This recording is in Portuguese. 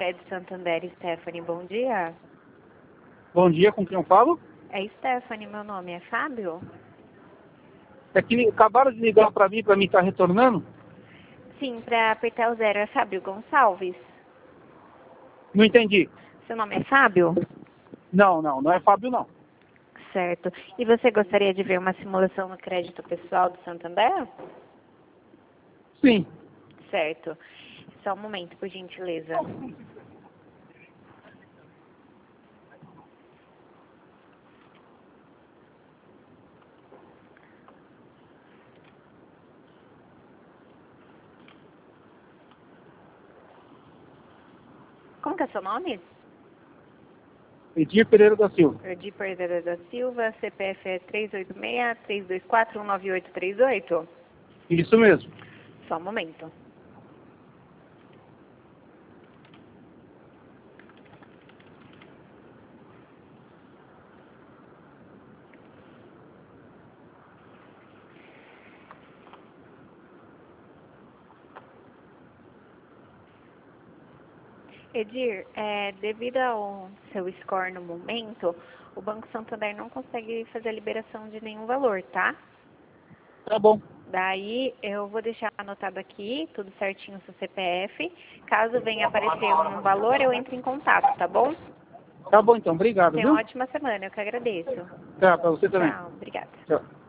é de Santander, Stephanie, bom dia. Bom dia, com quem eu falo? É Stephanie, meu nome é Fábio? É que acabaram de ligar para mim estar retornando? Sim, para apertar o 0 é Fábio Gonçalves. Não entendi. Seu nome é Fábio? Não é Fábio, não. Certo. E você gostaria de ver uma simulação no crédito pessoal do Santander? Sim. Certo. Só um momento, por gentileza. Como que é seu nome? Edir Pereira da Silva. Edir Pereira da Silva, CPF é 386-324-19838? Isso mesmo. Só um momento. Edir, devido ao seu score no momento, o Banco Santander não consegue fazer a liberação de nenhum valor, tá? Tá bom. Daí eu vou deixar anotado aqui, tudo certinho o seu CPF. Caso venha aparecer um valor, eu entro em contato, tá bom? Tá bom então, obrigado, Tenha viu? uma ótima semana, eu que agradeço. Tá, para você também. Tchau, obrigada. Tchau.